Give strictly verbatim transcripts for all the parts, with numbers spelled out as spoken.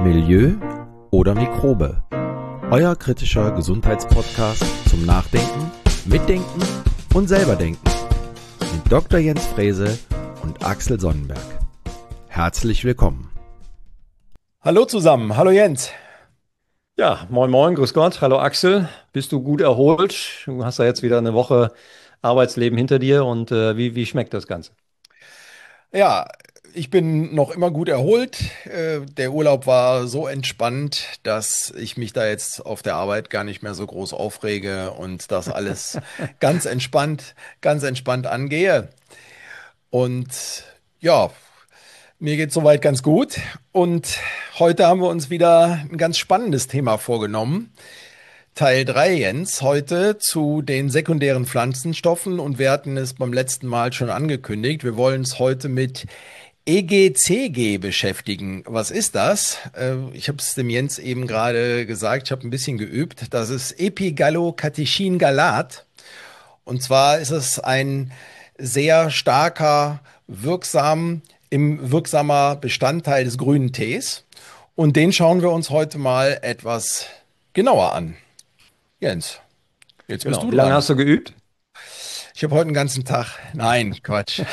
Milieu oder Mikrobe? Euer kritischer Gesundheitspodcast zum Nachdenken, Mitdenken und selberdenken mit Doktor Jens Frese und Axel Sonnenberg. Herzlich willkommen. Hallo zusammen, hallo Jens. Ja, moin moin, grüß Gott, hallo Axel. Bist du gut erholt? Du hast ja jetzt wieder eine Woche Arbeitsleben hinter dir und äh, wie, wie schmeckt das Ganze? Ja, ich bin noch immer gut erholt. Äh, Der Urlaub war so entspannt, dass ich mich da jetzt auf der Arbeit gar nicht mehr so groß aufrege und das alles ganz entspannt, ganz entspannt angehe. Und ja, mir geht soweit ganz gut. Und heute haben wir uns wieder ein ganz spannendes Thema vorgenommen. Teil drei, Jens, heute zu den sekundären Pflanzenstoffen, und wir hatten es beim letzten Mal schon angekündigt. Wir wollen uns heute mit E G C G beschäftigen. Was ist das? Äh, Ich habe es dem Jens eben gerade gesagt, ich habe ein bisschen geübt. Das ist Epigallocatechin-Galat. Und zwar ist es ein sehr starker, wirksam, im wirksamer Bestandteil des grünen Tees. Und den schauen wir uns heute mal etwas genauer an. Jens, jetzt bist Genau. du Wie lange dran. hast du geübt? Ich habe heute einen ganzen Tag. Nein, Quatsch.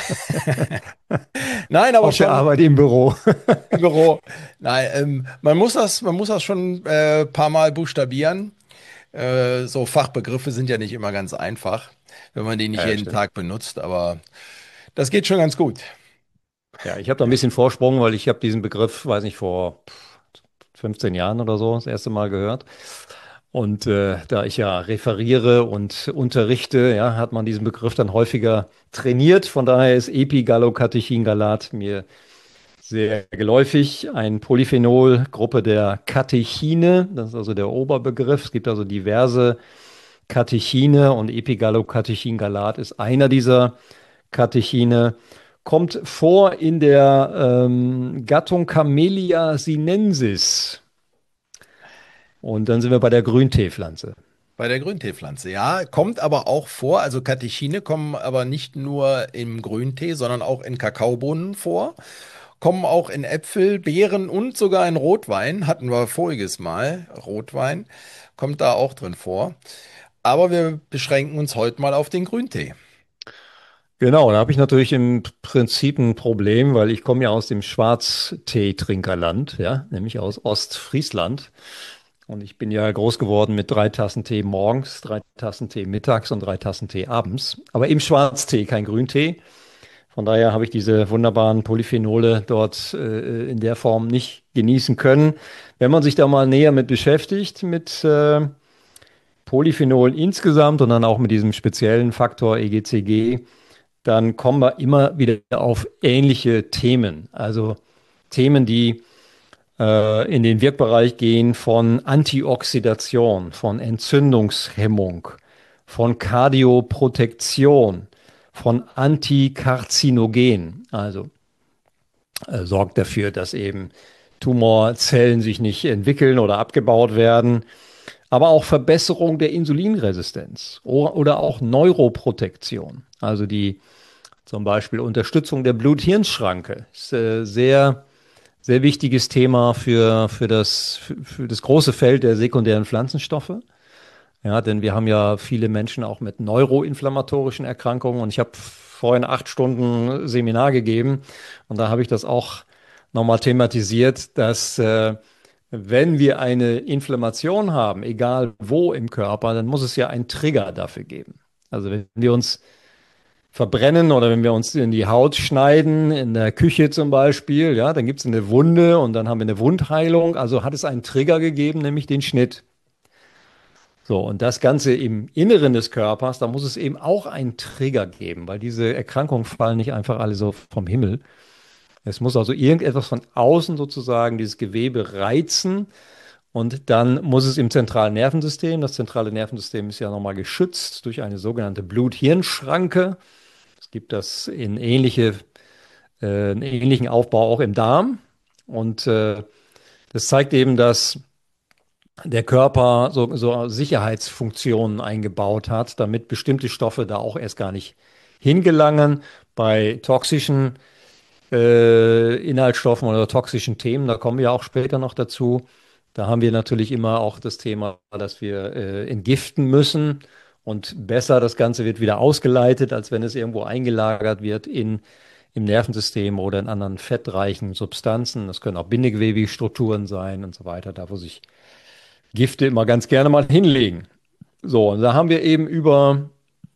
Nein, aber Auf der schon Arbeit im Büro. im Büro. Nein, ähm, man muss das, man muss das schon äh, paar Mal buchstabieren. Äh, so Fachbegriffe sind ja nicht immer ganz einfach, wenn man die nicht Ja, ja, jeden stimmt. Tag benutzt, aber das geht schon ganz gut. Ja, ich habe da ein bisschen Vorsprung, weil ich habe diesen Begriff, weiß nicht, vor pff, fünfzehn Jahren oder so das erste Mal gehört. Und äh, da ich ja referiere und unterrichte, ja, hat man diesen Begriff dann häufiger trainiert. Von daher ist Epigallocatechin-Galat mir sehr geläufig. Ein Polyphenol, Gruppe der Katechine, das ist also der Oberbegriff. Es gibt also diverse Katechine und Epigallocatechin-Galat ist einer dieser Katechine. Kommt vor in der ähm, Gattung Camellia sinensis. Und dann sind wir bei der Grünteepflanze. Bei der Grünteepflanze, ja, kommt aber auch vor, also Katechine kommen aber nicht nur im Grüntee, sondern auch in Kakaobohnen vor, kommen auch in Äpfel, Beeren und sogar in Rotwein, hatten wir voriges Mal, Rotwein, kommt da auch drin vor. Aber wir beschränken uns heute mal auf den Grüntee. Genau, da habe ich natürlich im Prinzip ein Problem, weil ich komme ja aus dem Schwarzteetrinkerland, ja, nämlich aus Ostfriesland. Und ich bin ja groß geworden mit drei Tassen Tee morgens, drei Tassen Tee mittags und drei Tassen Tee abends. Aber im Schwarztee, kein Grüntee. Von daher habe ich diese wunderbaren Polyphenole dort äh, in der Form nicht genießen können. Wenn man sich da mal näher mit beschäftigt, mit äh, Polyphenolen insgesamt und dann auch mit diesem speziellen Faktor E G C G, dann kommen wir immer wieder auf ähnliche Themen. Also Themen, die äh, in den Wirkbereich gehen von Antioxidation, von Entzündungshemmung, von Kardioprotektion, von Antikarzinogen. Also äh, sorgt dafür, dass eben Tumorzellen sich nicht entwickeln oder abgebaut werden, aber auch Verbesserung der Insulinresistenz o- oder auch Neuroprotektion. Also die zum Beispiel Unterstützung der Blut-Hirn-Schranke ist äh, sehr, sehr wichtiges Thema für, für das, für, für das große Feld der sekundären Pflanzenstoffe. Ja, denn wir haben ja viele Menschen auch mit neuroinflammatorischen Erkrankungen und ich habe vorhin acht Stunden Seminar gegeben und da habe ich das auch nochmal thematisiert, dass äh, wenn wir eine Inflammation haben, egal wo im Körper, dann muss es ja einen Trigger dafür geben. Also wenn wir uns verbrennen oder wenn wir uns in die Haut schneiden, in der Küche zum Beispiel, ja, dann gibt es eine Wunde und dann haben wir eine Wundheilung. Also hat es einen Trigger gegeben, nämlich den Schnitt. So, und das Ganze im Inneren des Körpers, da muss es eben auch einen Trigger geben, weil diese Erkrankungen fallen nicht einfach alle so vom Himmel. Es muss also irgendetwas von außen sozusagen dieses Gewebe reizen und dann muss es im zentralen Nervensystem, das zentrale Nervensystem ist ja nochmal geschützt durch eine sogenannte Blut-Hirn-Schranke. Es gibt das in ähnliche, äh, einen ähnlichen Aufbau auch im Darm und äh, das zeigt eben, dass der Körper so, so Sicherheitsfunktionen eingebaut hat, damit bestimmte Stoffe da auch erst gar nicht hingelangen. Bei toxischen äh, Inhaltsstoffen oder toxischen Themen. Da kommen wir auch später noch dazu. Da haben wir natürlich immer auch das Thema, dass wir äh, entgiften müssen und besser das Ganze wird wieder ausgeleitet, als wenn es irgendwo eingelagert wird in, im Nervensystem oder in anderen fettreichen Substanzen. Das können auch Bindegewebsstrukturen sein und so weiter, da wo sich Gifte immer ganz gerne mal hinlegen. So, und da haben wir eben über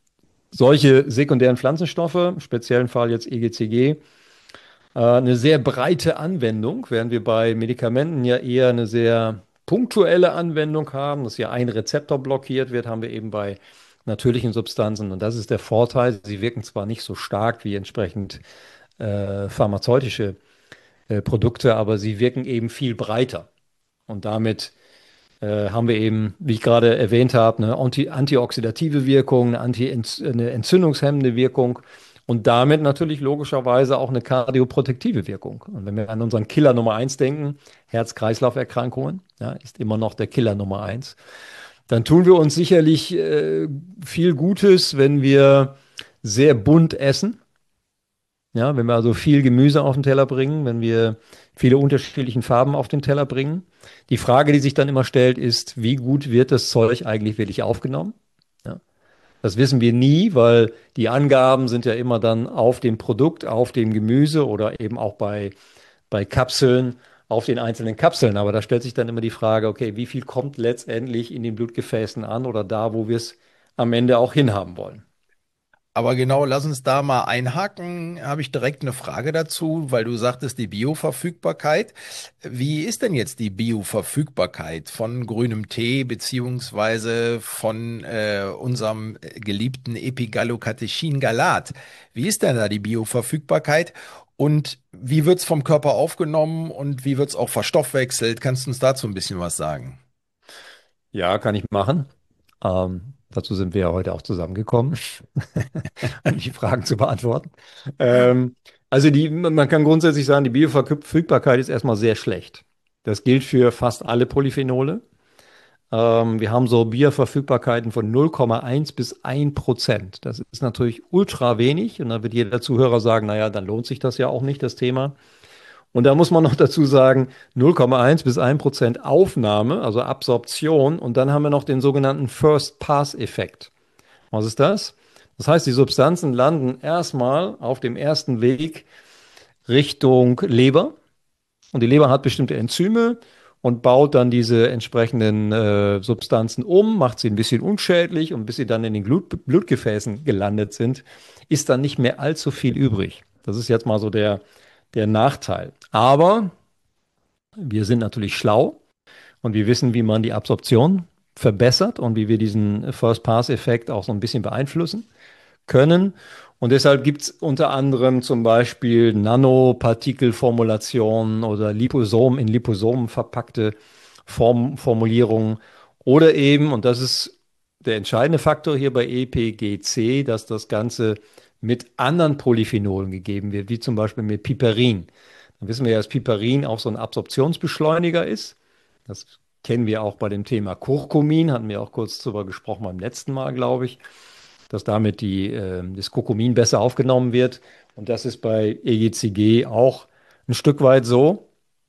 solche sekundären Pflanzenstoffe, im speziellen Fall jetzt E G C G, äh, eine sehr breite Anwendung, während wir bei Medikamenten ja eher eine sehr punktuelle Anwendung haben, dass ja ein Rezeptor blockiert wird, haben wir eben bei natürlichen Substanzen. Und das ist der Vorteil. Sie wirken zwar nicht so stark wie entsprechend äh, pharmazeutische äh, Produkte, aber sie wirken eben viel breiter. Und damit äh, haben wir eben, wie ich gerade erwähnt habe, eine anti antioxidative Wirkung, eine, anti eine entzündungshemmende Wirkung und damit natürlich logischerweise auch eine kardioprotektive Wirkung. Und wenn wir an unseren Killer Nummer eins denken, Herz-Kreislauf-Erkrankungen, ja, ist immer noch der Killer Nummer eins, dann tun wir uns sicherlich äh, viel Gutes, wenn wir sehr bunt essen. Ja, wenn wir also viel Gemüse auf den Teller bringen, wenn wir viele unterschiedliche Farben auf den Teller bringen. Die Frage, die sich dann immer stellt, ist, wie gut wird das Zeug eigentlich wirklich aufgenommen? Ja, das wissen wir nie, weil die Angaben sind ja immer dann auf dem Produkt, auf dem Gemüse oder eben auch bei, bei Kapseln auf den einzelnen Kapseln. Aber da stellt sich dann immer die Frage, okay, wie viel kommt letztendlich in den Blutgefäßen an oder da, wo wir es am Ende auch hinhaben wollen? Aber genau, lass uns da mal einhaken. Habe ich direkt eine Frage dazu, weil du sagtest, die Bioverfügbarkeit. Wie ist denn jetzt die Bioverfügbarkeit von grünem Tee beziehungsweise von äh, unserem geliebten Epigallocatechin-Galat? Wie ist denn da die Bioverfügbarkeit? Und wie wird's vom Körper aufgenommen und wie wird's auch verstoffwechselt? Kannst du uns dazu ein bisschen was sagen? Ja, kann ich machen. Ähm, dazu sind wir ja heute auch zusammengekommen, um die Fragen zu beantworten. Ähm, also die, man kann grundsätzlich sagen, die Bioverfügbarkeit ist erstmal sehr schlecht. Das gilt für fast alle Polyphenole. Ähm, wir haben so Bioverfügbarkeiten von null Komma eins bis ein Prozent. Das ist natürlich ultra wenig und dann wird jeder Zuhörer sagen, naja, dann lohnt sich das ja auch nicht, das Thema. Und da muss man noch dazu sagen, null Komma eins bis ein Prozent Aufnahme, also Absorption. Und dann haben wir noch den sogenannten First-Pass-Effekt. Was ist das? Das heißt, die Substanzen landen erstmal auf dem ersten Weg Richtung Leber. Und die Leber hat bestimmte Enzyme und baut dann diese entsprechenden äh, Substanzen um, macht sie ein bisschen unschädlich und bis sie dann in den Blut Blutgefäßen gelandet sind, ist dann nicht mehr allzu viel übrig. Das ist jetzt mal so der, der Nachteil. Aber wir sind natürlich schlau und wir wissen, wie man die Absorption verbessert und wie wir diesen First-Pass-Effekt auch so ein bisschen beeinflussen können. Und deshalb gibt es unter anderem zum Beispiel Nanopartikelformulationen oder Liposom in Liposomen verpackte Form Formulierungen oder eben, und das ist der entscheidende Faktor hier bei E P G C, dass das Ganze mit anderen Polyphenolen gegeben wird, wie zum Beispiel mit Piperin. Dann wissen wir ja, dass Piperin auch so ein Absorptionsbeschleuniger ist. Das kennen wir auch bei dem Thema Curcumin, hatten wir auch kurz darüber gesprochen beim letzten Mal, glaube ich, dass damit die, äh, das Curcumin besser aufgenommen wird. Und das ist bei E G C G auch ein Stück weit so.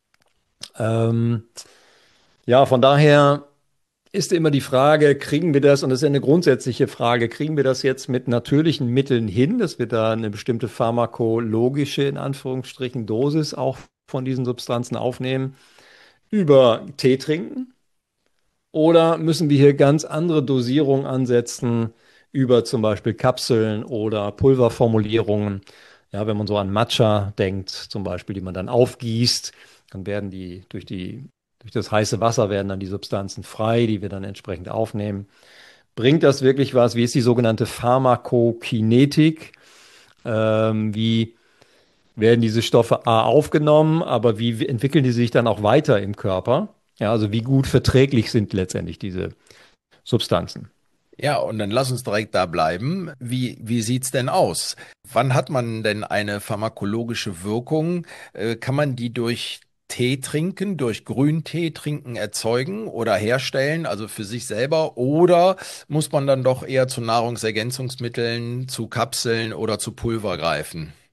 Ähm, ja, von daher ist immer die Frage, kriegen wir das, und das ist ja eine grundsätzliche Frage, kriegen wir das jetzt mit natürlichen Mitteln hin, dass wir da eine bestimmte pharmakologische, in Anführungsstrichen, Dosis auch von diesen Substanzen aufnehmen, über Tee trinken? Oder müssen wir hier ganz andere Dosierungen ansetzen über zum Beispiel Kapseln oder Pulverformulierungen? Ja, wenn man so an Matcha denkt, zum Beispiel, die man dann aufgießt, dann werden die durch die, durch das heiße Wasser werden dann die Substanzen frei, die wir dann entsprechend aufnehmen. Bringt das wirklich was? Wie ist die sogenannte Pharmakokinetik? Ähm, wie werden diese Stoffe A aufgenommen, aber wie entwickeln die sich dann auch weiter im Körper? Ja, also wie gut verträglich sind letztendlich diese Substanzen? Ja, und dann lass uns direkt da bleiben. Wie, wie sieht's denn aus? Wann hat man denn eine pharmakologische Wirkung? Äh, kann man die durch Tee trinken, durch Grüntee trinken erzeugen oder herstellen, also für sich selber? Oder muss man dann doch eher zu Nahrungsergänzungsmitteln, zu Kapseln oder zu Pulver greifen?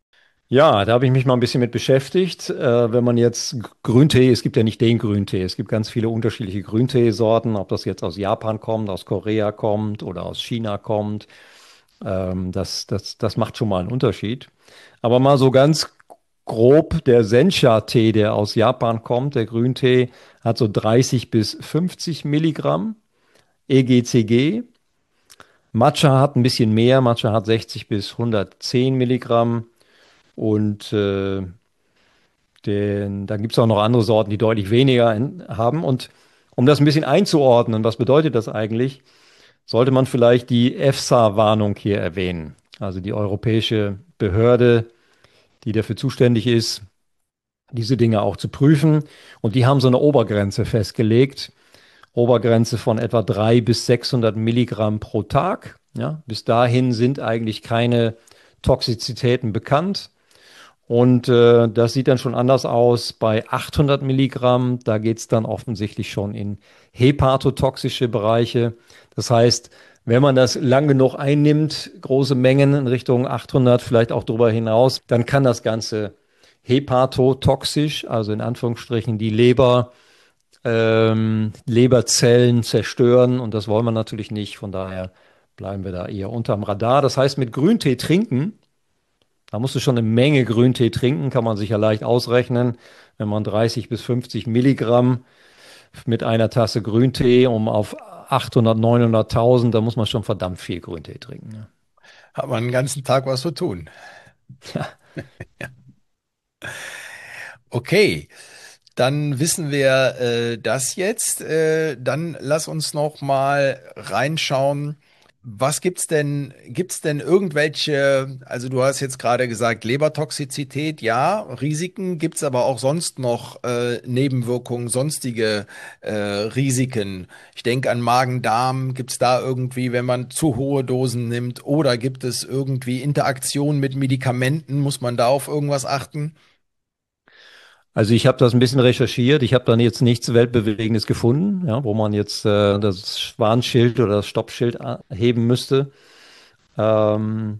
Ja, da habe ich mich mal ein bisschen mit beschäftigt. Äh, wenn man jetzt G- Grüntee, es gibt ja nicht den Grüntee, es gibt ganz viele unterschiedliche Grünteesorten, ob das jetzt aus Japan kommt, aus Korea kommt oder aus China kommt. Ähm, das, das, das macht schon mal einen Unterschied. Aber mal so ganz grob, der Sencha-Tee, der aus Japan kommt, der Grüntee, hat so dreißig bis fünfzig Milligramm E G C G. Matcha hat ein bisschen mehr, Matcha hat sechzig bis hundertzehn Milligramm. Und äh, den, dann gibt es auch noch andere Sorten, die deutlich weniger in, haben. Und um das ein bisschen einzuordnen, was bedeutet das eigentlich, sollte man vielleicht die EFSA-Warnung hier erwähnen. Also die europäische Behörde, die dafür zuständig ist, diese Dinge auch zu prüfen. Und die haben so eine Obergrenze festgelegt. Obergrenze von etwa dreihundert bis sechshundert Milligramm pro Tag. Ja, bis dahin sind eigentlich keine Toxizitäten bekannt. Und äh, das sieht dann schon anders aus bei achthundert Milligramm. Da geht es dann offensichtlich schon in hepatotoxische Bereiche. Das heißt, wenn man das lang genug einnimmt, große Mengen in Richtung achthundert, vielleicht auch darüber hinaus, dann kann das Ganze hepatotoxisch, also in Anführungsstrichen die Leber, ähm, Leberzellen zerstören. Und das wollen wir natürlich nicht. Von daher bleiben wir da eher unterm Radar. Das heißt, mit Grüntee trinken, da musst du schon eine Menge Grüntee trinken, kann man sich ja leicht ausrechnen. Wenn man dreißig bis fünfzig Milligramm mit einer Tasse Grüntee um auf achthundert, neunhunderttausend, da muss man schon verdammt viel Grüntee trinken. Ja. Hat man den ganzen Tag was zu tun. Okay, dann wissen wir äh, das jetzt. Äh, dann lass uns noch mal reinschauen. Was gibt's denn? Gibt's denn irgendwelche? Also du hast jetzt gerade gesagt Lebertoxizität, ja, Risiken. Gibt's aber auch sonst noch äh, Nebenwirkungen, sonstige äh, Risiken? Ich denke an Magen-Darm. Gibt's da irgendwie, wenn man zu hohe Dosen nimmt? Oder gibt es irgendwie Interaktion mit Medikamenten? Muss man da auf irgendwas achten? Also ich habe das ein bisschen recherchiert. Ich habe dann jetzt nichts Weltbewegendes gefunden, ja, wo man jetzt äh, das Warnschild oder das Stoppschild a- heben müsste. Ähm,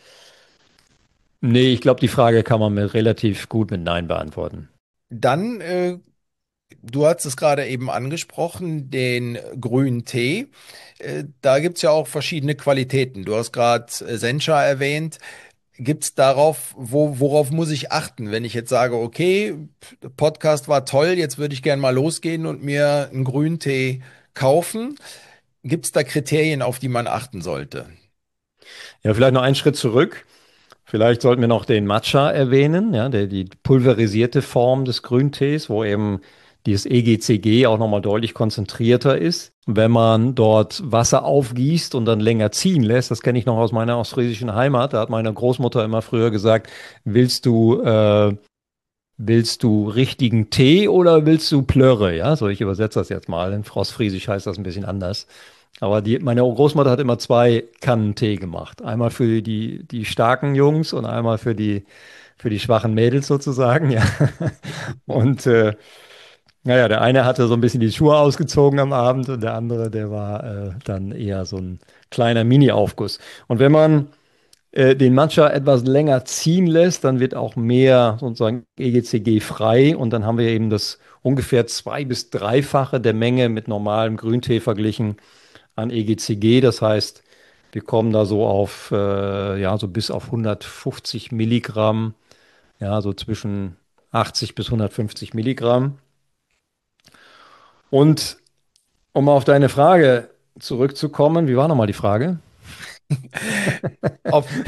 nee, ich glaube, die Frage kann man mit relativ gut mit Nein beantworten. Dann äh, Du hast es gerade eben angesprochen, den grünen Tee. Äh, Da gibt es ja auch verschiedene Qualitäten. Du hast gerade äh, Sencha erwähnt. Gibt es darauf, wo, worauf muss ich achten, wenn ich jetzt sage, okay, der Podcast war toll, jetzt würde ich gerne mal losgehen und mir einen grünen Tee kaufen? Gibt es da Kriterien, auf die man achten sollte? Ja, vielleicht noch einen Schritt zurück. Vielleicht sollten wir noch den Matcha erwähnen, ja, der, die pulverisierte Form des Grüntees, wo eben dieses E G C G auch nochmal deutlich konzentrierter ist. Wenn man dort Wasser aufgießt und dann länger ziehen lässt, das kenne ich noch aus meiner ostfriesischen Heimat, da hat meine Großmutter immer früher gesagt, willst du, äh, willst du richtigen Tee oder willst du Plörre? Ja, so ich übersetze das jetzt mal. In Ostfriesisch heißt das ein bisschen anders. Aber die, meine Großmutter hat immer zwei Kannen Tee gemacht. Einmal für die, die starken Jungs und einmal für die, für die schwachen Mädels sozusagen. Ja. Und äh, naja, der eine hatte so ein bisschen die Schuhe ausgezogen am Abend und der andere, der war äh, dann eher so ein kleiner Mini-Aufguss. Und wenn man äh, den Matcha etwas länger ziehen lässt, dann wird auch mehr sozusagen E G C G frei und dann haben wir eben das ungefähr zwei- bis dreifache der Menge mit normalem Grüntee verglichen an E G C G. Das heißt, wir kommen da so auf, äh, ja, so bis auf hundertfünfzig Milligramm, ja, so zwischen achtzig bis hundertfünfzig Milligramm. Und um auf deine Frage zurückzukommen, wie war nochmal die Frage? Auf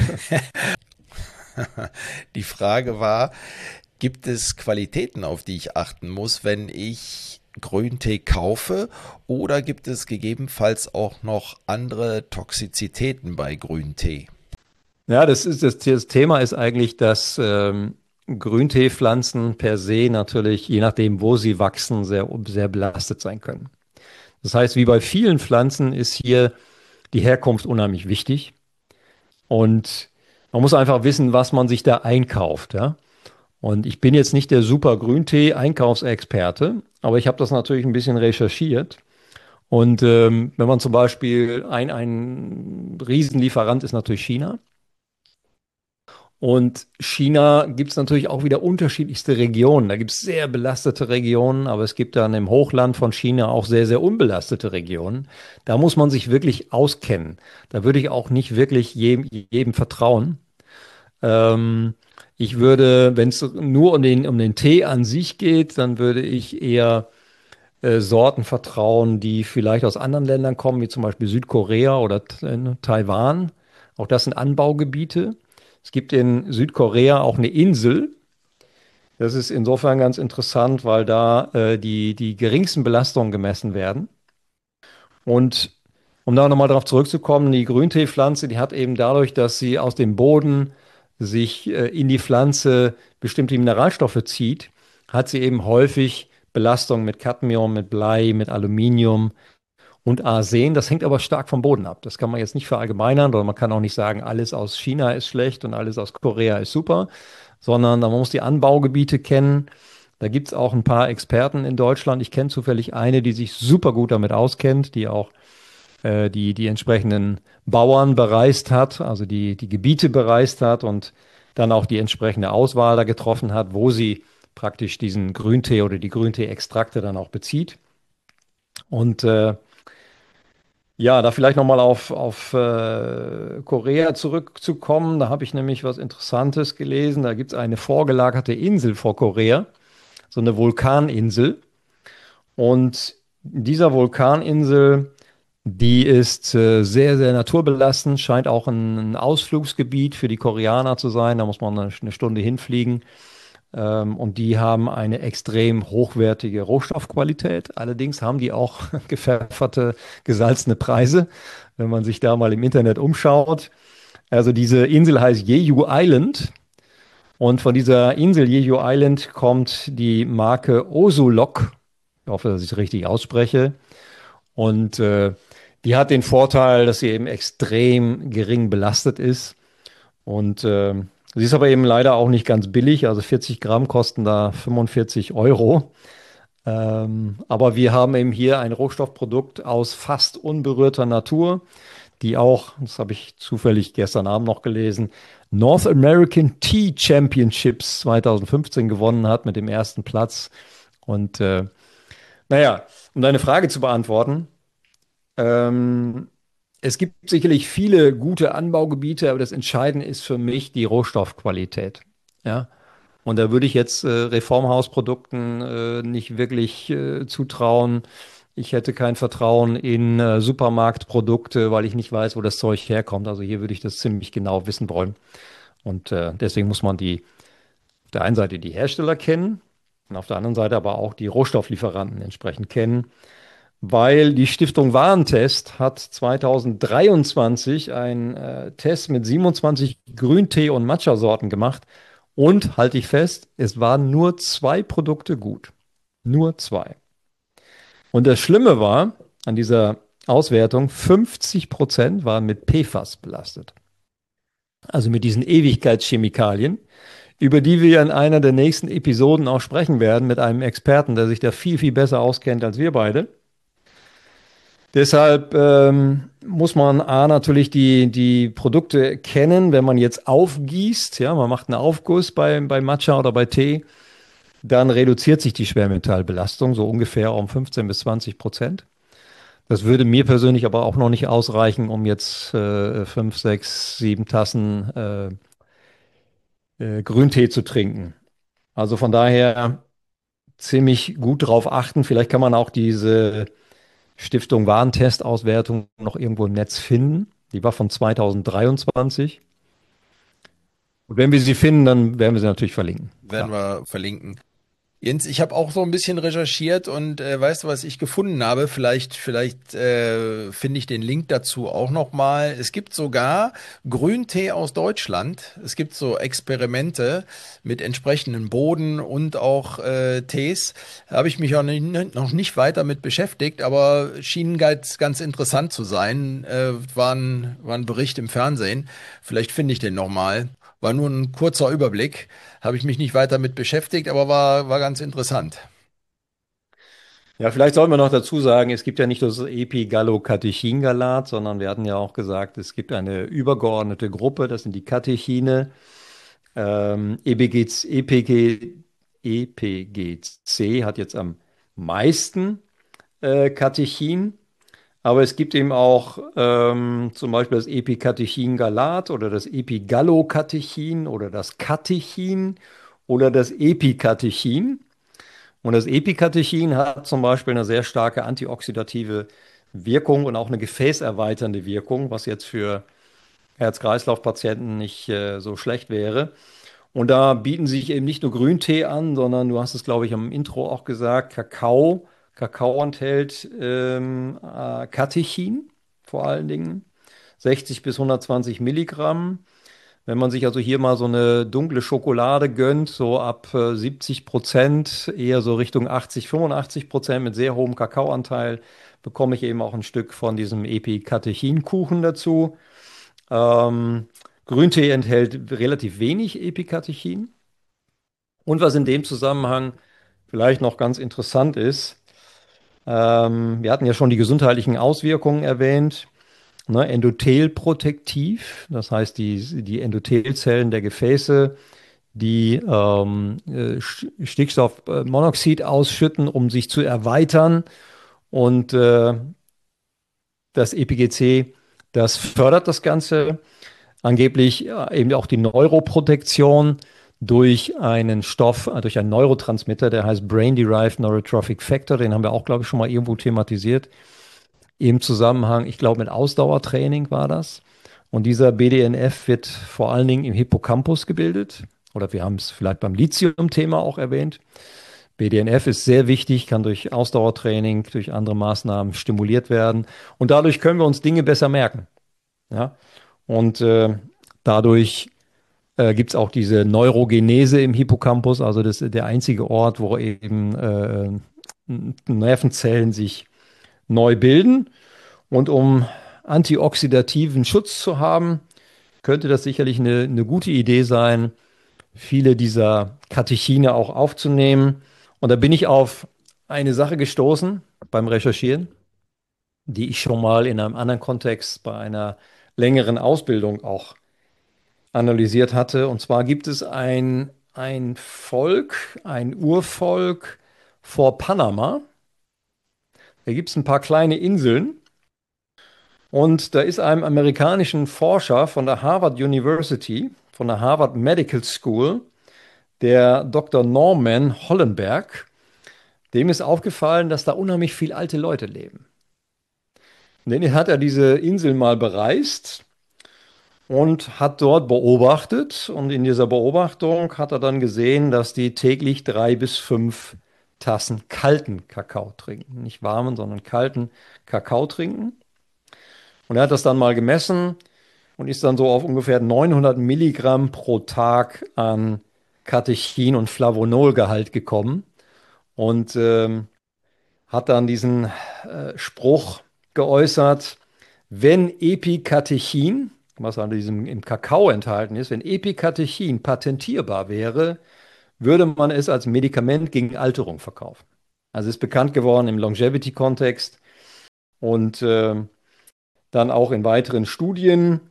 Die Frage war, gibt es Qualitäten, auf die ich achten muss, wenn ich Grüntee kaufe? Oder gibt es gegebenenfalls auch noch andere Toxizitäten bei Grüntee? Ja, das ist das, das Thema ist eigentlich, dass ähm, Grünteepflanzen per se natürlich, je nachdem, wo sie wachsen, sehr, sehr belastet sein können. Das heißt, wie bei vielen Pflanzen ist hier die Herkunft unheimlich wichtig. Und man muss einfach wissen, was man sich da einkauft, ja. Und ich bin jetzt nicht der super Grüntee-Einkaufsexperte, aber ich habe das natürlich ein bisschen recherchiert. Und ähm, wenn man zum Beispiel ein, ein Riesenlieferant ist natürlich China. Und China gibt es natürlich auch wieder unterschiedlichste Regionen. Da gibt es sehr belastete Regionen, aber es gibt dann im Hochland von China auch sehr, sehr unbelastete Regionen. Da muss man sich wirklich auskennen. Da würde ich auch nicht wirklich jedem, jedem vertrauen. Ähm, Ich würde, wenn es nur um den, um den Tee an sich geht, dann würde ich eher äh, Sorten vertrauen, die vielleicht aus anderen Ländern kommen, wie zum Beispiel Südkorea oder äh, Taiwan. Auch das sind Anbaugebiete. Es gibt in Südkorea auch eine Insel. Das ist insofern ganz interessant, weil da äh, die, die geringsten Belastungen gemessen werden. Und um da nochmal darauf zurückzukommen, die Grünteepflanze, die hat eben dadurch, dass sie aus dem Boden sich äh, in die Pflanze bestimmte Mineralstoffe zieht, hat sie eben häufig Belastungen mit Cadmium, mit Blei, mit Aluminium und Arsen. Das hängt aber stark vom Boden ab. Das kann man jetzt nicht verallgemeinern, oder man kann auch nicht sagen, alles aus China ist schlecht und alles aus Korea ist super, sondern man muss die Anbaugebiete kennen. Da gibt es auch ein paar Experten in Deutschland. Ich kenne zufällig eine, die sich super gut damit auskennt, die auch äh, die, die entsprechenden Bauern bereist hat, also die, die Gebiete bereist hat und dann auch die entsprechende Auswahl da getroffen hat, wo sie praktisch diesen Grüntee oder die Grüntee-Extrakte dann auch bezieht. Und äh, ja, da vielleicht nochmal auf, auf äh, Korea zurückzukommen. Da habe ich nämlich was Interessantes gelesen. Da gibt es eine vorgelagerte Insel vor Korea, so eine Vulkaninsel. Und dieser Vulkaninsel, die ist äh, sehr, sehr naturbelassen, scheint auch ein, ein Ausflugsgebiet für die Koreaner zu sein. Da muss man eine, eine Stunde hinfliegen. Ähm, und die haben eine extrem hochwertige Rohstoffqualität. Allerdings haben die auch gepfefferte, gesalzene Preise, wenn man sich da mal im Internet umschaut. Also diese Insel heißt Jeju Island. Und von dieser Insel Jeju Island kommt die Marke Osulok. Ich hoffe, dass ich es richtig ausspreche. Und äh, die hat den Vorteil, dass sie eben extrem gering belastet ist. Und äh, sie ist aber eben leider auch nicht ganz billig. Also vierzig Gramm kosten da fünfundvierzig Euro. Ähm, aber wir haben eben hier ein Rohstoffprodukt aus fast unberührter Natur, die auch, das habe ich zufällig gestern Abend noch gelesen, North American Tea Championships zwanzig fünfzehn gewonnen hat mit dem ersten Platz. Und äh, naja, um deine Frage zu beantworten, ähm, es gibt sicherlich viele gute Anbaugebiete, aber das Entscheidende ist für mich die Rohstoffqualität. Ja. Und da würde ich jetzt äh, Reformhausprodukten äh, nicht wirklich äh, zutrauen. Ich hätte kein Vertrauen in äh, Supermarktprodukte, weil ich nicht weiß, wo das Zeug herkommt. Also hier würde ich das ziemlich genau wissen wollen. Und äh, deswegen muss man die auf der einen Seite die Hersteller kennen und auf der anderen Seite aber auch die Rohstofflieferanten entsprechend kennen. Weil die Stiftung Warentest hat zwanzig dreiundzwanzig einen äh, Test mit siebenundzwanzig Grüntee- und Matcha-Sorten gemacht. Und halte ich fest, es waren nur zwei Produkte gut. Nur zwei. Und das Schlimme war an dieser Auswertung, fünfzig Prozent waren mit P F A S belastet. Also mit diesen Ewigkeitschemikalien, über die wir in einer der nächsten Episoden auch sprechen werden mit einem Experten, der sich da viel, viel besser auskennt als wir beide. Deshalb ähm, muss man A, natürlich die, die Produkte kennen, wenn man jetzt aufgießt, ja, man macht einen Aufguss bei, bei Matcha oder bei Tee, dann reduziert sich die Schwermetallbelastung so ungefähr um fünfzehn bis zwanzig Prozent. Das würde mir persönlich aber auch noch nicht ausreichen, um jetzt äh, fünf, sechs, sieben Tassen äh, äh, Grüntee zu trinken. Also von daher ziemlich gut drauf achten. Vielleicht kann man auch diese Stiftung Warentestauswertung noch irgendwo im Netz finden. Die war von zwanzig dreiundzwanzig. Und wenn wir sie finden, dann werden wir sie natürlich verlinken. Werden Klar. wir verlinken. Jens, ich habe auch so ein bisschen recherchiert und äh, weißt du, was ich gefunden habe? Vielleicht, vielleicht äh, finde ich den Link dazu auch noch mal. Es gibt sogar Grüntee aus Deutschland. Es gibt so Experimente mit entsprechendem Boden und auch äh, Tees. Da habe ich mich auch nicht, noch nicht weiter mit beschäftigt, aber schien ganz, ganz interessant zu sein. Äh, war ein, war ein Bericht im Fernsehen. Vielleicht finde ich den noch mal. War nur ein kurzer Überblick. Habe ich mich nicht weiter mit beschäftigt, aber war, war ganz interessant. Ja, vielleicht sollten wir noch dazu sagen, es gibt ja nicht nur das Epigallocatechingalat, sondern wir hatten ja auch gesagt, es gibt eine übergeordnete Gruppe, das sind die Katechine. Ähm, E B G, E P G, E P G C hat jetzt am meisten äh, Katechin, aber es gibt eben auch ähm, zum Beispiel das Epicatechin-Galat oder das Epigallocatechin oder das Katechin oder das Epicatechin. Und das Epicatechin hat zum Beispiel eine sehr starke antioxidative Wirkung und auch eine gefäßerweiternde Wirkung, was jetzt für Herz-Kreislauf-Patienten nicht äh, so schlecht wäre. Und da bieten sich eben nicht nur Grüntee an, sondern du hast es, glaube ich, am Intro auch gesagt, Kakao. Kakao enthält ähm, äh, Katechin vor allen Dingen, sechzig bis hundertzwanzig Milligramm. Wenn man sich also hier mal so eine dunkle Schokolade gönnt, so ab äh, siebzig Prozent, eher so Richtung achtzig, fünfundachtzig Prozent mit sehr hohem Kakaoanteil, bekomme ich eben auch ein Stück von diesem Epicatechin-Kuchen dazu. Ähm, Grüntee enthält relativ wenig Epicatechin. Und was in dem Zusammenhang vielleicht noch ganz interessant ist, ähm, wir hatten ja schon die gesundheitlichen Auswirkungen erwähnt, ne, endothelprotektiv, das heißt die, die Endothelzellen der Gefäße, die ähm, äh, Stickstoffmonoxid ausschütten, um sich zu erweitern. Und äh, das E P G C, das fördert das Ganze. Angeblich äh, eben auch die Neuroprotektion durch einen Stoff, äh, durch einen Neurotransmitter, der heißt Brain-Derived Neurotrophic Factor. Den haben wir auch, glaube ich, schon mal irgendwo thematisiert. Im Zusammenhang, ich glaube, mit Ausdauertraining war das. Und dieser B D N F wird vor allen Dingen im Hippocampus gebildet. Oder wir haben es vielleicht beim Lithium-Thema auch erwähnt. B D N F ist sehr wichtig, kann durch Ausdauertraining, durch andere Maßnahmen stimuliert werden. Und dadurch können wir uns Dinge besser merken. Ja? Und äh, dadurch äh, gibt es auch diese Neurogenese im Hippocampus, also das ist der einzige Ort, wo eben äh, Nervenzellen sich neu bilden. Und um antioxidativen Schutz zu haben, könnte das sicherlich eine, eine gute Idee sein, viele dieser Katechine auch aufzunehmen. Und da bin ich auf eine Sache gestoßen beim Recherchieren, die ich schon mal in einem anderen Kontext bei einer längeren Ausbildung auch analysiert hatte. Und zwar gibt es ein, ein Volk, ein Urvolk vor Panama. Da gibt es ein paar kleine Inseln. Und da ist einem amerikanischen Forscher von der Harvard University, von der Harvard Medical School, der Doktor Norman Hollenberg, dem ist aufgefallen, dass da unheimlich viele alte Leute leben. Und dann hat er diese Insel mal bereist und hat dort beobachtet. Und in dieser Beobachtung hat er dann gesehen, dass die täglich drei bis fünf Tassen kalten Kakao trinken. Nicht warmen, sondern kalten Kakao trinken. Und er hat das dann mal gemessen und ist dann so auf ungefähr neunhundert Milligramm pro Tag an Katechin- und Flavonolgehalt gekommen und ähm, hat dann diesen äh, Spruch geäußert, wenn Epicatechin, was an diesem im Kakao enthalten ist, wenn Epicatechin patentierbar wäre, würde man es als Medikament gegen Alterung verkaufen. Also ist bekannt geworden im Longevity-Kontext und äh, dann auch in weiteren Studien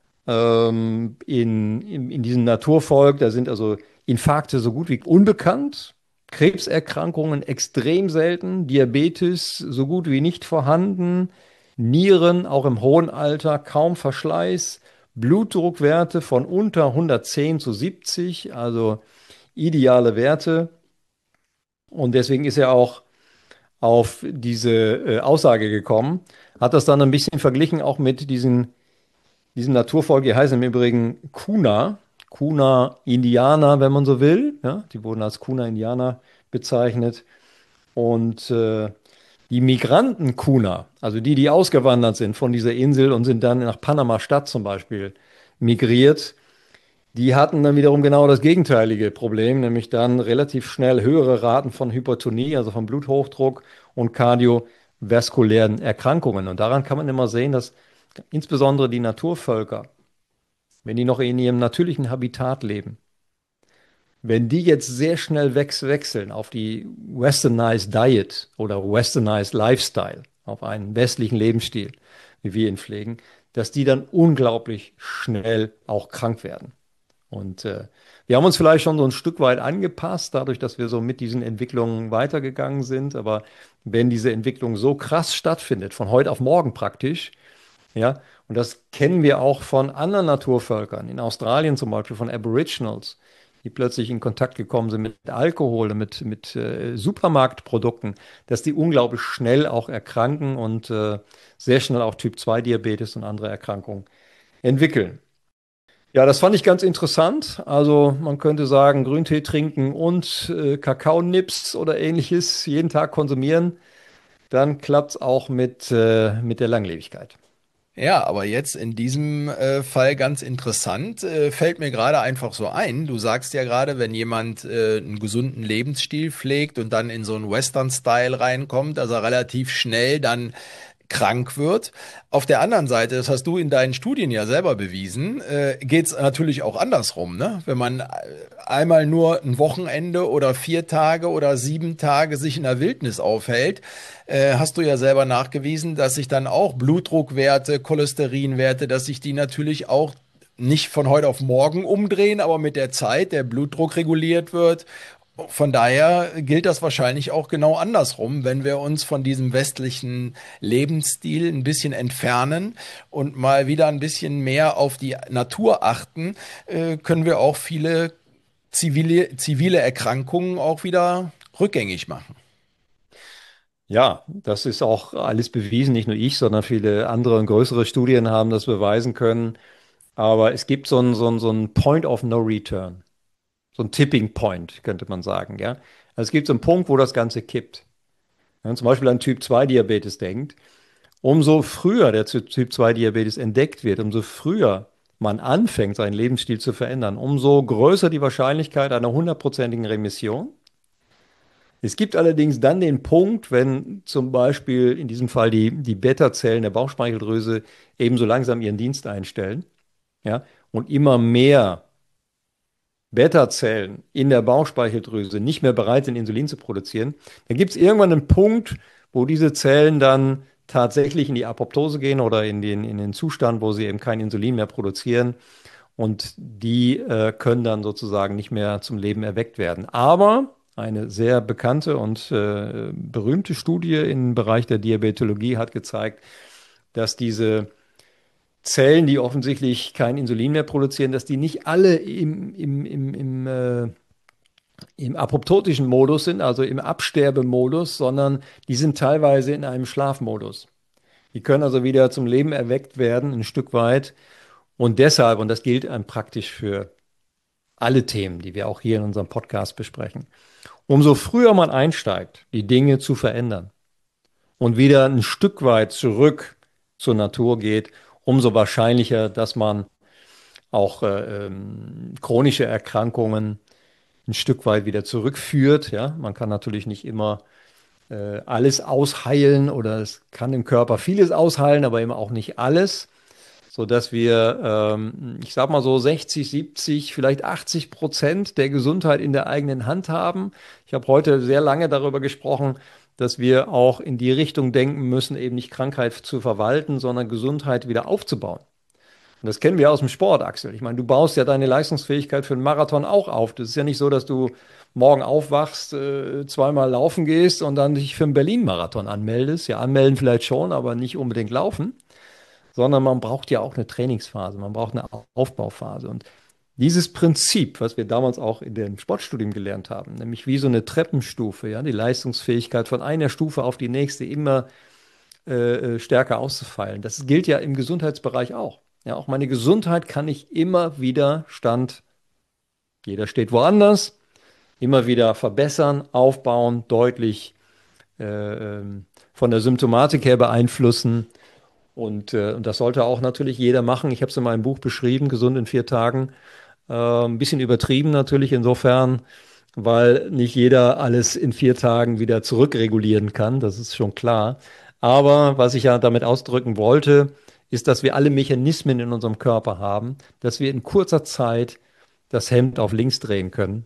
ähm, in, in, in diesem Naturvolk. Da sind also Infarkte so gut wie unbekannt, Krebserkrankungen extrem selten, Diabetes so gut wie nicht vorhanden, Nieren auch im hohen Alter kaum Verschleiß, Blutdruckwerte von unter hundertzehn zu siebzig, also ideale Werte. Und deswegen ist er auch auf diese äh, Aussage gekommen, hat das dann ein bisschen verglichen auch mit diesen, diesem Naturvolk, die heißen im Übrigen Kuna, Kuna-Indianer, wenn man so will. Ja, die wurden als Kuna-Indianer bezeichnet. Und äh, die Migranten-Kuna, also die, die ausgewandert sind von dieser Insel und sind dann nach Panama-Stadt zum Beispiel migriert, die hatten dann wiederum genau das gegenteilige Problem, nämlich dann relativ schnell höhere Raten von Hypertonie, also von Bluthochdruck und kardiovaskulären Erkrankungen. Und daran kann man immer sehen, dass insbesondere die Naturvölker, wenn die noch in ihrem natürlichen Habitat leben, wenn die jetzt sehr schnell wech wechseln auf die Westernized Diet oder Westernized Lifestyle, auf einen westlichen Lebensstil, wie wir ihn pflegen, dass die dann unglaublich schnell auch krank werden. Und äh, Wir haben uns vielleicht schon so ein Stück weit angepasst, dadurch, dass wir so mit diesen Entwicklungen weitergegangen sind. Aber wenn diese Entwicklung so krass stattfindet, von heute auf morgen praktisch, ja, und das kennen wir auch von anderen Naturvölkern, in Australien zum Beispiel von Aboriginals, die plötzlich in Kontakt gekommen sind mit Alkohol, mit, mit äh, Supermarktprodukten, dass die unglaublich schnell auch erkranken und äh, sehr schnell auch Typ zwei Diabetes und andere Erkrankungen entwickeln. Ja, das fand ich ganz interessant. Also man könnte sagen, Grüntee trinken und äh, Kakaonips oder ähnliches jeden Tag konsumieren, dann klappt es auch mit, äh, mit der Langlebigkeit. Ja, aber jetzt in diesem äh, Fall ganz interessant, äh, fällt mir gerade einfach so ein. Du sagst ja gerade, wenn jemand äh, einen gesunden Lebensstil pflegt und dann in so einen Western-Style reinkommt, dass er relativ schnell dann krank wird. Auf der anderen Seite, das hast du in deinen Studien ja selber bewiesen, äh, geht es natürlich auch andersrum, ne? Wenn man äh, einmal nur ein Wochenende oder vier Tage oder sieben Tage sich in der Wildnis aufhält, äh, hast du ja selber nachgewiesen, dass sich dann auch Blutdruckwerte, Cholesterinwerte, dass sich die natürlich auch nicht von heute auf morgen umdrehen, aber mit der Zeit der Blutdruck reguliert wird. Von daher gilt das wahrscheinlich auch genau andersrum. Wenn wir uns von diesem westlichen Lebensstil ein bisschen entfernen und mal wieder ein bisschen mehr auf die Natur achten, äh, können wir auch viele zivile, zivile Erkrankungen auch wieder rückgängig machen. Ja, das ist auch alles bewiesen, nicht nur ich, sondern viele andere und größere Studien haben das beweisen können. Aber es gibt so einen so einen, so einen Point of No Return, so ein Tipping Point, könnte man sagen, ja. Also es gibt so einen Punkt, wo das Ganze kippt. Wenn man zum Beispiel an Typ zwei Diabetes denkt, umso früher der Typ zwei Diabetes entdeckt wird, umso früher man anfängt, seinen Lebensstil zu verändern, umso größer die Wahrscheinlichkeit einer hundertprozentigen Remission. Es gibt allerdings dann den Punkt, wenn zum Beispiel in diesem Fall die, die Beta-Zellen der Bauchspeicheldrüse ebenso langsam ihren Dienst einstellen, ja, und immer mehr Beta-Zellen in der Bauchspeicheldrüse nicht mehr bereit sind, Insulin zu produzieren, dann gibt es irgendwann einen Punkt, wo diese Zellen dann tatsächlich in die Apoptose gehen oder in den, in den Zustand, wo sie eben kein Insulin mehr produzieren und die äh, können dann sozusagen nicht mehr zum Leben erweckt werden. Aber eine sehr bekannte und äh, berühmte Studie im Bereich der Diabetologie hat gezeigt, dass diese Zellen, die offensichtlich kein Insulin mehr produzieren, dass die nicht alle im, im, im, im, äh, im apoptotischen Modus sind, also im Absterbemodus, sondern die sind teilweise in einem Schlafmodus. Die können also wieder zum Leben erweckt werden, ein Stück weit. Und deshalb, und das gilt einem praktisch für alle Themen, die wir auch hier in unserem Podcast besprechen, umso früher man einsteigt, die Dinge zu verändern und wieder ein Stück weit zurück zur Natur geht, umso wahrscheinlicher, dass man auch äh, ähm, chronische Erkrankungen ein Stück weit wieder zurückführt. Ja, man kann natürlich nicht immer äh, alles ausheilen oder es kann im Körper vieles ausheilen, aber eben auch nicht alles, sodass wir, ähm, ich sag mal so sechzig, siebzig, vielleicht achtzig Prozent der Gesundheit in der eigenen Hand haben. Ich habe heute sehr lange darüber gesprochen, dass wir auch in die Richtung denken müssen, eben nicht Krankheit zu verwalten, sondern Gesundheit wieder aufzubauen. Und das kennen wir aus dem Sport, Axel. Ich meine, du baust ja deine Leistungsfähigkeit für einen Marathon auch auf. Das ist ja nicht so, dass du morgen aufwachst, äh, zweimal laufen gehst und dann dich für einen Berlin-Marathon anmeldest. Ja, anmelden vielleicht schon, aber nicht unbedingt laufen, sondern man braucht ja auch eine Trainingsphase, man braucht eine Aufbauphase. Und dieses Prinzip, was wir damals auch in dem Sportstudium gelernt haben, nämlich wie so eine Treppenstufe, ja, die Leistungsfähigkeit von einer Stufe auf die nächste immer äh, äh, stärker auszufeilen, das gilt ja im Gesundheitsbereich auch. Ja, auch meine Gesundheit kann ich immer wieder Stand, jeder steht woanders, immer wieder verbessern, aufbauen, deutlich äh, ähm, von der Symptomatik her beeinflussen. Und, äh, und das sollte auch natürlich jeder machen. Ich habe es in meinem Buch beschrieben, Gesund in vier Tagen. Äh, ein bisschen übertrieben natürlich insofern, weil nicht jeder alles in vier Tagen wieder zurückregulieren kann. Das ist schon klar. Aber was ich ja damit ausdrücken wollte, ist, dass wir alle Mechanismen in unserem Körper haben, dass wir in kurzer Zeit das Hemd auf links drehen können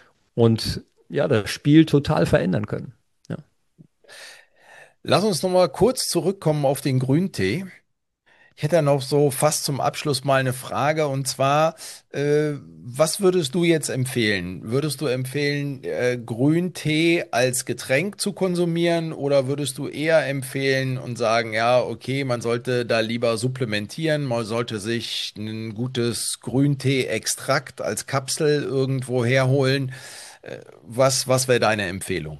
und ja, das Spiel total verändern können. Ja. Lass uns noch mal kurz zurückkommen auf den Grüntee. Ich hätte noch so fast zum Abschluss mal eine Frage und zwar, äh, was würdest du jetzt empfehlen? Würdest du empfehlen, äh, Grüntee als Getränk zu konsumieren oder würdest du eher empfehlen und sagen, ja, okay, man sollte da lieber supplementieren, man sollte sich ein gutes Grüntee-Extrakt als Kapsel irgendwo herholen? Äh, was, was wäre deine Empfehlung?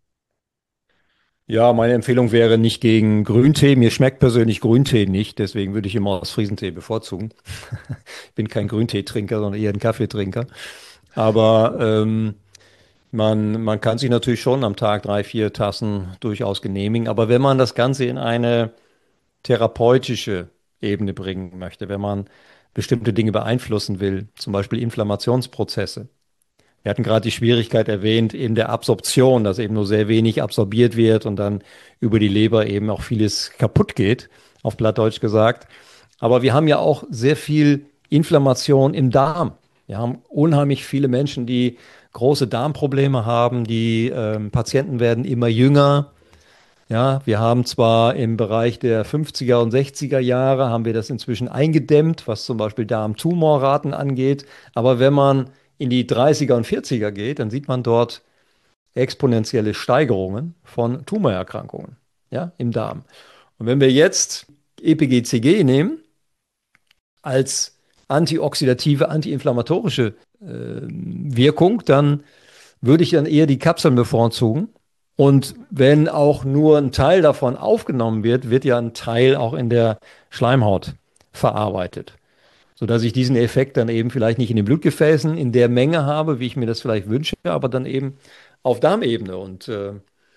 Ja, meine Empfehlung wäre nicht gegen Grüntee. Mir schmeckt persönlich Grüntee nicht, deswegen würde ich immer Ostfriesentee bevorzugen. Ich bin kein Grünteetrinker, sondern eher ein Kaffeetrinker. Aber ähm, man, man kann sich natürlich schon am Tag drei, vier Tassen durchaus genehmigen. Aber wenn man das Ganze in eine therapeutische Ebene bringen möchte, wenn man bestimmte Dinge beeinflussen will, zum Beispiel Inflammationsprozesse. Wir hatten gerade die Schwierigkeit erwähnt in der Absorption, dass eben nur sehr wenig absorbiert wird und dann über die Leber eben auch vieles kaputt geht, auf Plattdeutsch gesagt. Aber wir haben ja auch sehr viel Inflammation im Darm. Wir haben unheimlich viele Menschen, die große Darmprobleme haben. Die ähm, Patienten werden immer jünger. Ja, wir haben zwar im Bereich der fünfziger und sechziger Jahre haben wir das inzwischen eingedämmt, was zum Beispiel Darmtumorraten angeht. Aber wenn man in die dreißiger und vierziger geht, dann sieht man dort exponentielle Steigerungen von Tumorerkrankungen, ja, im Darm. Und wenn wir jetzt E P G C G nehmen als antioxidative, antiinflammatorische äh, Wirkung, dann würde ich dann eher die Kapseln bevorzugen. Und wenn auch nur ein Teil davon aufgenommen wird, wird ja ein Teil auch in der Schleimhaut verarbeitet, sodass ich diesen Effekt dann eben vielleicht nicht in den Blutgefäßen in der Menge habe, wie ich mir das vielleicht wünsche, aber dann eben auf Darmebene. Und äh,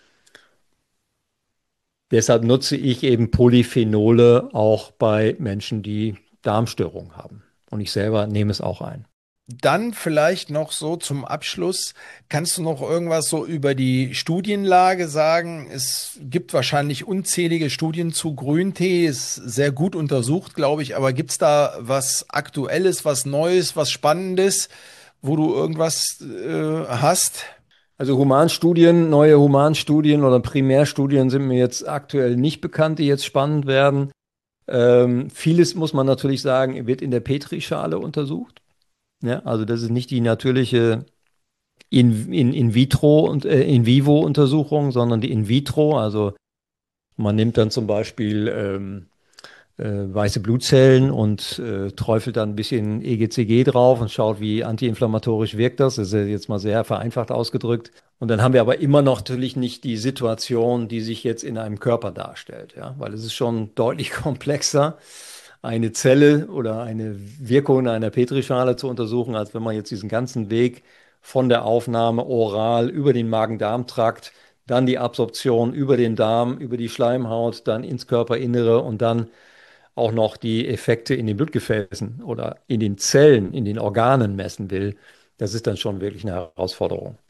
deshalb nutze ich eben Polyphenole auch bei Menschen, die Darmstörungen haben. Und ich selber nehme es auch ein. Dann vielleicht noch so zum Abschluss, kannst du noch irgendwas so über die Studienlage sagen? Es gibt wahrscheinlich unzählige Studien zu Grüntee, ist sehr gut untersucht, glaube ich, aber gibt es da was Aktuelles, was Neues, was Spannendes, wo du irgendwas äh, hast? Also Humanstudien, neue Humanstudien oder Primärstudien sind mir jetzt aktuell nicht bekannt, die jetzt spannend werden. Ähm, vieles, muss man natürlich sagen, wird in der Petrischale untersucht. Ja, also das ist nicht die natürliche in, in, in vitro und äh, in vivo Untersuchung, sondern die in vitro. Also man nimmt dann zum Beispiel ähm, äh, weiße Blutzellen und äh, träufelt dann ein bisschen E G C G drauf und schaut, wie antiinflammatorisch wirkt das. Das ist jetzt mal sehr vereinfacht ausgedrückt. Und dann haben wir aber immer noch natürlich nicht die Situation, die sich jetzt in einem Körper darstellt, ja, weil es ist schon deutlich komplexer, eine Zelle oder eine Wirkung in einer Petrischale zu untersuchen, als wenn man jetzt diesen ganzen Weg von der Aufnahme oral über den Magen-Darm-Trakt, dann die Absorption über den Darm, über die Schleimhaut, dann ins Körperinnere und dann auch noch die Effekte in den Blutgefäßen oder in den Zellen, in den Organen messen will. Das ist dann schon wirklich eine Herausforderung.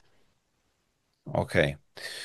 Okay,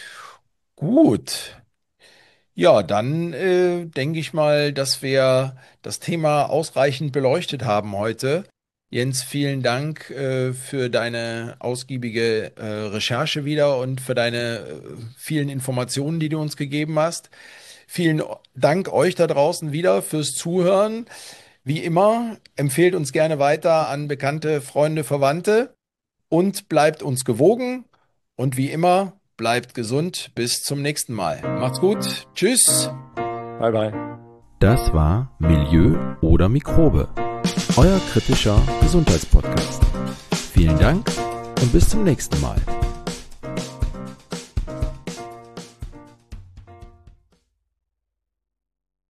gut. Ja, dann äh, denke ich mal, dass wir das Thema ausreichend beleuchtet haben heute. Jens, vielen Dank äh, für deine ausgiebige äh, Recherche wieder und für deine äh, vielen Informationen, die du uns gegeben hast. Vielen Dank euch da draußen wieder fürs Zuhören. Wie immer, empfehlt uns gerne weiter an bekannte Freunde, Verwandte und bleibt uns gewogen. Und wie immer, bleibt gesund. Bis zum nächsten Mal. Macht's gut. Tschüss. Bye, bye. Das war Milieu oder Mikrobe, euer kritischer Gesundheitspodcast. Vielen Dank und bis zum nächsten Mal.